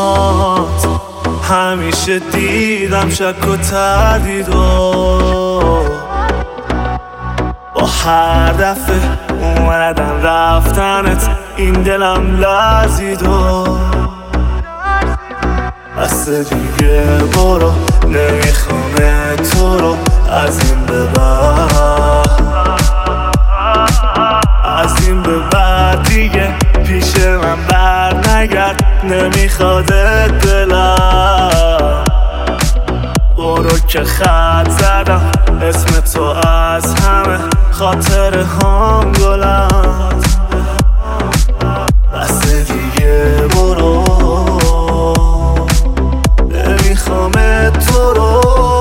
چشمات همیشه دیدم شک و تردید با هر دفعه اومدن رفتنت این دلم لرزید بس دیگه برو نمیخوام تو رو از این به بعد دیگه پیش من بر نگرد نمیخوادت دلم برو که خط زدم اسم تو از همه خاطر هم گلم بس دیگه برو نمیخوام تو رو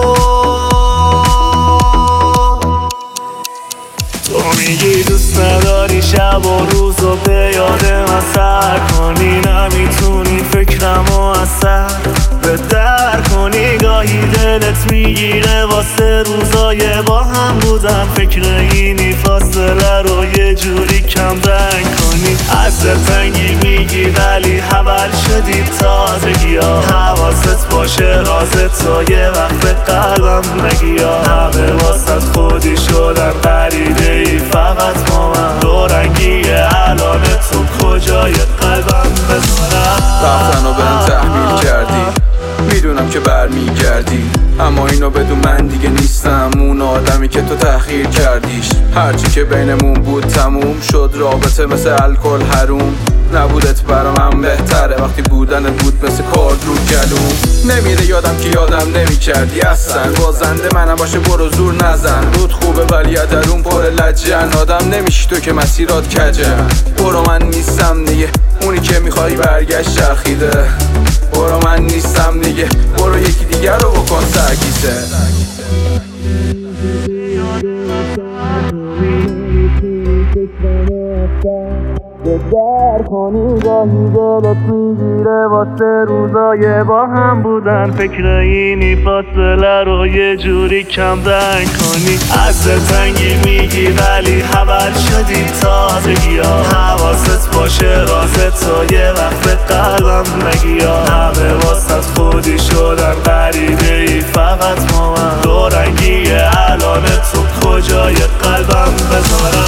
تو میگی دوست نداری شب و روزو به یاد من سر کنی نمیتونی فکرمو از سر به در کنی گاهی دلت میگیره واسه روزای با هم بودن فکر اینی فاصله رو یه جوری کم رنگ کنی از تنگی میگی ولی حول شدی تازگی ها حواست باشه راز تو یه وقت به قلبم نگی ها همه واسه خودی شدن غریبه ای فقط با من دو رنگیه الان تو کجای قلبم بذارم رفتن و بهم تحمیل کردی میدونم که برمیگردی اما اینو بدون من دیگه نیستم اون آدمی که تو تحقیر کردیش هرچی که بینمون بود تموم شد رابطه مثل الکل حروم نبودت برا من بهتره وقتی بودنت بود مثل کارد رو گلوم نمیره یادم که یادم نمیکردی اصلا بازنده منم باشه برو زور نزن رود خوبه ولی درون پر لجن آدم نمیشی تو که مسیرات کجن برو من نیستم دیگه اونی که میخوای برگشت چرخیده برو من نیستم دیگه برو یکی دیگر رو بکن سرگیسه به در کنی گاهی دلت میگیره واسه روزای با هم بودن فکر اینی فاصله رو یه جوری کم رنگ کنی از تنگی میگی ولی حول شدی تازگی ها حواست باشه راز تو یه وقت به قلبم نگی ها همه واسه خودی شدن غریبه ای فقط با من دو رنگیه الان تو کجای قلبم بذارم